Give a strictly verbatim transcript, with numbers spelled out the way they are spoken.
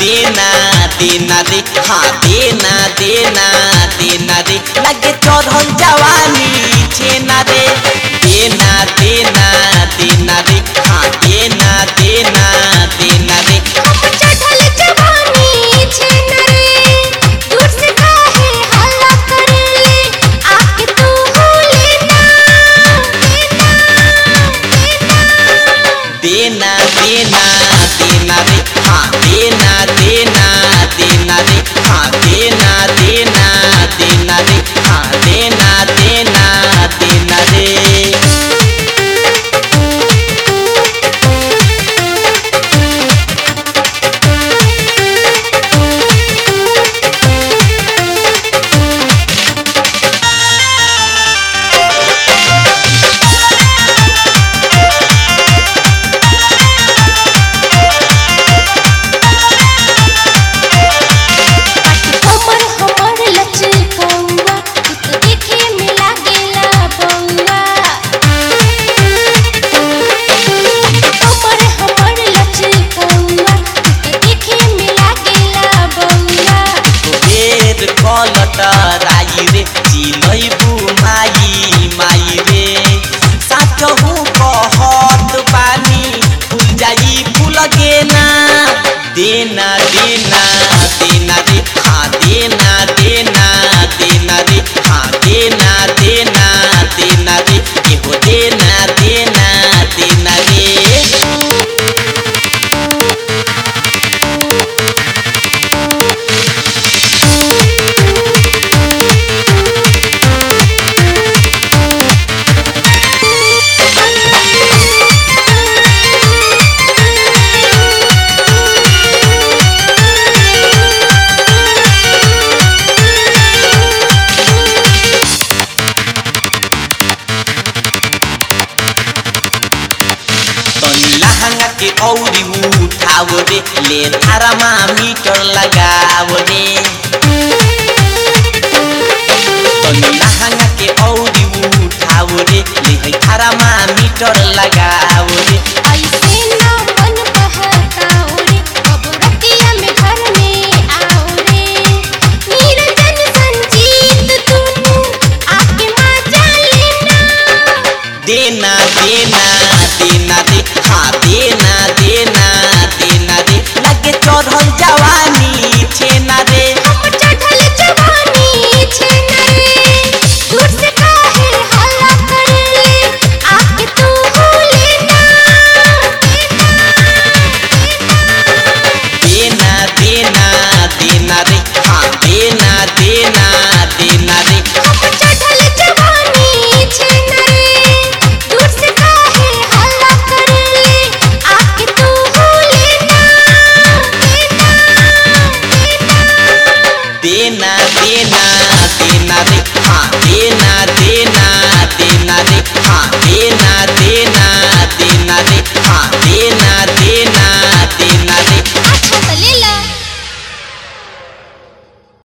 देना देना रे हाँ देना देना देना रे लगे चढ़ल जवानी छेना रे देना देना देना रे हाँ देना देना देना रे चढ़ल जवानी छेना रे दूर से काहे हल्ला करेले आके तू हो लेना देना देना देना रे हाँ देना देना देना रे हाँ देना देना देना रे हाँ देना देना देना रे राई रे चिलैबू माई माई रे साचहु कहत बानी फूल जाई फूल गेना देना देना देना रे हाँ देना देना देना रे हाँ देना देना देना रे एहो देना देना देना रे लहंगा के औरी उठाव रे ले थारामा मीटर लगाव रे लहंगा के औरी उठाव रे ले थारामा मीटर लगाव